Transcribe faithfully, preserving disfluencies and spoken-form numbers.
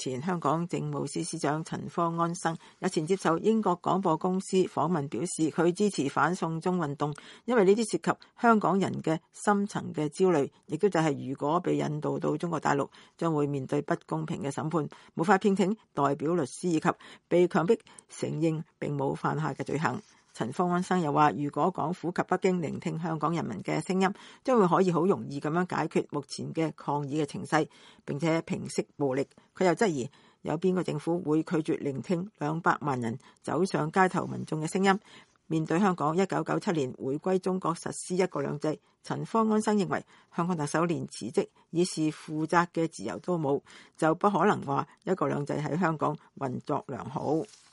前香港政務司司長陳方安生日前接受英國廣播公司訪問，表示佢支持反送中運動，因為呢啲涉及香港人嘅深層嘅焦慮，亦都就係如果被引渡到中國大陸，將會面對不公平嘅審判，無法聘請代表律師以及被強迫承認並冇犯下嘅罪行。陳方安生又話，如果港府及北京聆聽香港人民嘅聲音，將會可以好容易咁樣解決目前嘅抗議嘅情勢，並且平息暴力。佢又質疑，有邊個政府會拒絕聆聽兩百萬人走上街頭民眾嘅聲音？面對香港一九九七年回歸中國實施一國兩制，陳方安生認為香港特首連辭職以示負責嘅自由都冇，就不可能話一國兩制喺香港運作良好。